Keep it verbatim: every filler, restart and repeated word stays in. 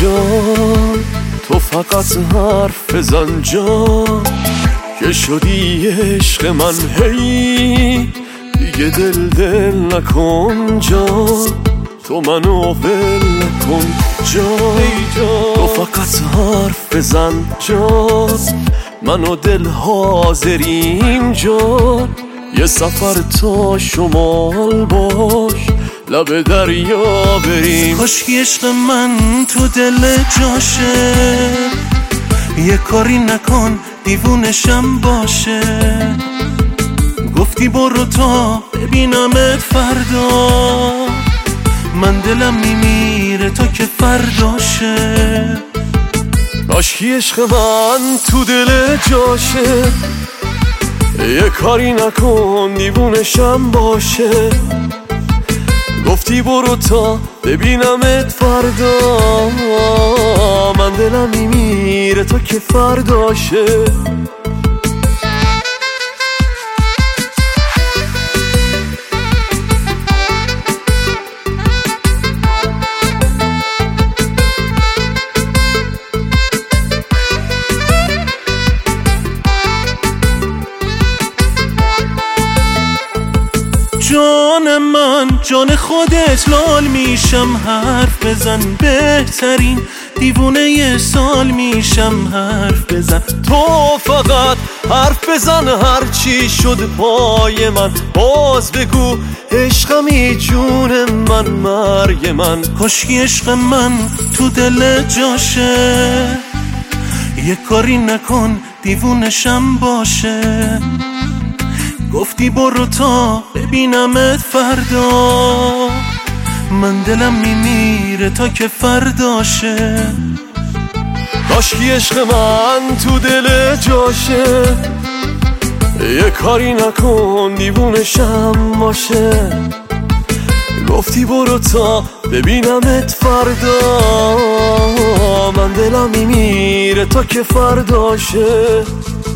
جان، تو فقط حرف بزن جان، که شدی عشق من هی، دیگه دل دل نکن جان، تو منو ول نکن جان. تو فقط حرف بزن جان، من و دل حاضریم جان، یه سفر تا شمال باش، لب دریا بریم. کاشکی عشق من تو دل جاشه، یه کاری نکن دیوونشم باشه. گفتی برو تا ببینمت فردا، من دلم میمیره تا که فرداشه. کاشکی عشق من تو دل جاشه، یه کاری نکن دیوونشم باشه. گفتی برو تا ببینمت فردا، من دلم میمیره تا که فرداشه. جان من جان خودت لال میشم، حرف بزن بهترین دیوونه سال میشم، حرف بزن. تو فقط حرف بزن، هر چی شد پای من باز بگو، عشقمی جون من مرگ من. کاشکی عشق من تو دل جاشه، یه کاری نکن دیوونشم باشه. گفتی برو تا ببینمت فردا، من دلم میمیره تا که فرداشه. کاشکی عشق من تو دل جاشه، یه کاری نکن دیوونشم باشه. گفتی برو تا ببینمت فردا، من دلم میمیره تا که فرداشه.